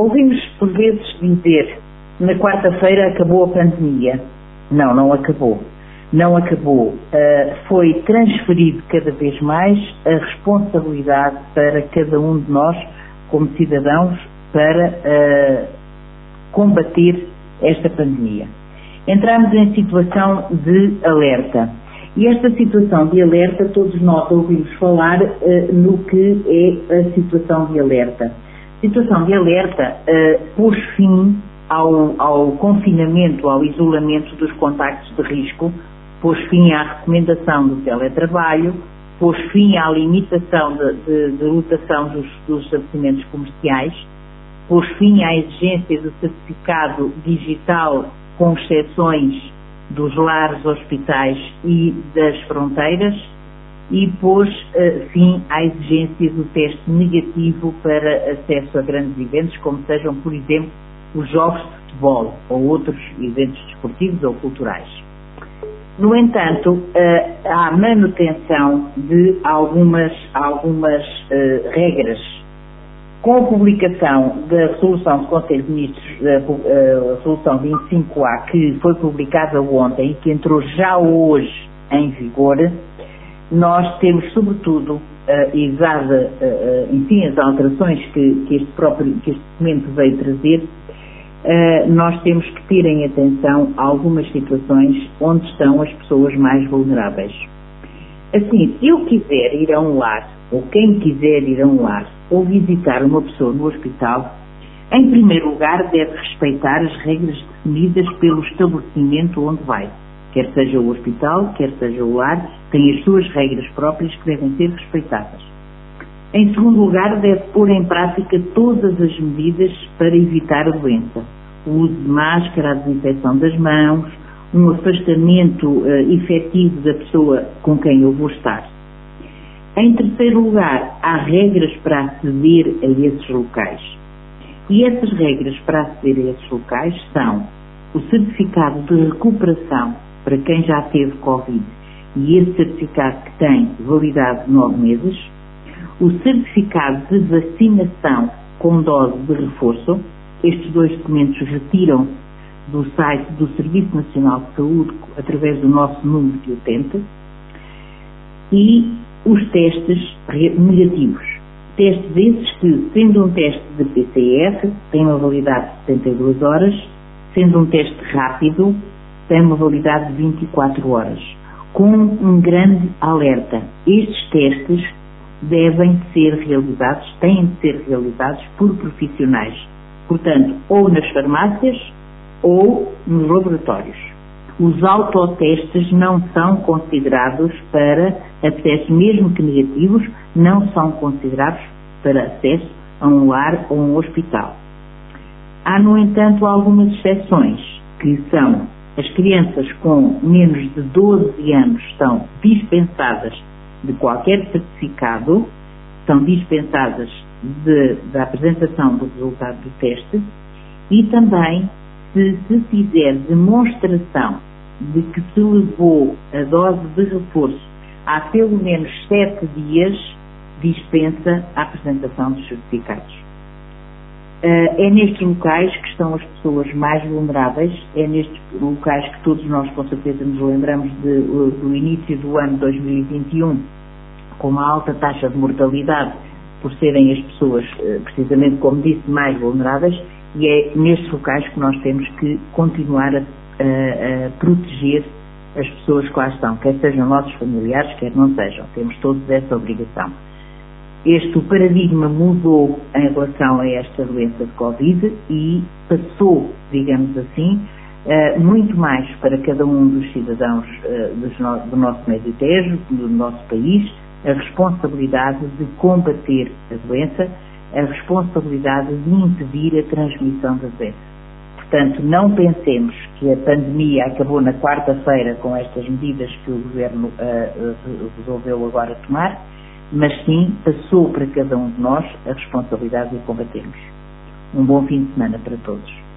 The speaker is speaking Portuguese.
Ouvimos por vezes dizer, na quarta-feira acabou a pandemia. Não, não acabou. Não acabou. Foi transferido cada vez mais a responsabilidade para cada um de nós, como cidadãos, para combater esta pandemia. Entramos em situação de alerta. E esta situação de alerta, todos nós ouvimos falar no que é a situação de alerta. A situação de alerta pôs fim ao confinamento, ao isolamento dos contactos de risco, pôs fim à recomendação do teletrabalho, pôs fim à limitação de lotação dos estabelecimentos comerciais, pôs fim à exigência do certificado digital, com exceções dos lares, hospitais e das fronteiras, e pôs fim à exigência do teste negativo para acesso a grandes eventos, como sejam, por exemplo, os jogos de futebol ou outros eventos desportivos ou culturais. No entanto, há manutenção de algumas regras. Com a publicação da resolução do Conselho de Ministros, a resolução 25A, que foi publicada ontem e que entrou já hoje em vigor, nós temos, sobretudo, enfim, as alterações que este documento veio trazer, nós temos que ter em atenção algumas situações onde estão as pessoas mais vulneráveis. Assim, se eu quiser ir a um lar, ou quem quiser ir a um lar, ou visitar uma pessoa no hospital, em primeiro lugar deve respeitar as regras definidas pelo estabelecimento onde vai. Quer seja o hospital, quer seja o lar, tem as suas regras próprias que devem ser respeitadas. Em segundo lugar, deve pôr em prática todas as medidas para evitar a doença. O uso de máscara, a desinfecção das mãos, um afastamento efetivo da pessoa com quem eu vou estar. Em terceiro lugar, há regras para aceder a esses locais. E essas regras para aceder a esses locais são o certificado de recuperação para quem já teve Covid, e esse certificado que tem validade de 9 meses, o certificado de vacinação com dose de reforço. Estes dois documentos retiram-se do site do Serviço Nacional de Saúde através do nosso número de utente, e os testes negativos. Testes esses que, sendo um teste de PCR, tem uma validade de 72 horas, sendo um teste rápido, tem uma validade de 24 horas. Com um grande alerta, estes testes têm de ser realizados por profissionais. Portanto, ou nas farmácias ou nos laboratórios. Os autotestes não são considerados para acesso, mesmo que negativos, não são considerados para acesso a um lar ou um hospital. Há, no entanto, algumas exceções, que são as crianças com menos de 12 anos estão dispensadas de qualquer certificado, são dispensadas da apresentação do resultado do teste, e também se fizer demonstração de que se levou a dose de reforço há pelo menos 7 dias, dispensa a apresentação dos certificados. É nestes locais que estão as pessoas mais vulneráveis, é nestes locais que todos nós com certeza nos lembramos do início do ano 2021, com uma alta taxa de mortalidade, por serem as pessoas, precisamente como disse, mais vulneráveis, e é nestes locais que nós temos que continuar a proteger as pessoas que lá estão, quer sejam nossos familiares, quer não sejam, temos todos essa obrigação. O paradigma mudou em relação a esta doença de Covid e passou, digamos assim, muito mais para cada um dos cidadãos do nosso Médio Tejo, do nosso país, a responsabilidade de combater a doença, a responsabilidade de impedir a transmissão da doença. Portanto, não pensemos que a pandemia acabou na quarta-feira com estas medidas que o Governo resolveu agora tomar, mas sim passou para cada um de nós a responsabilidade de combatermos. Um bom fim de semana para todos.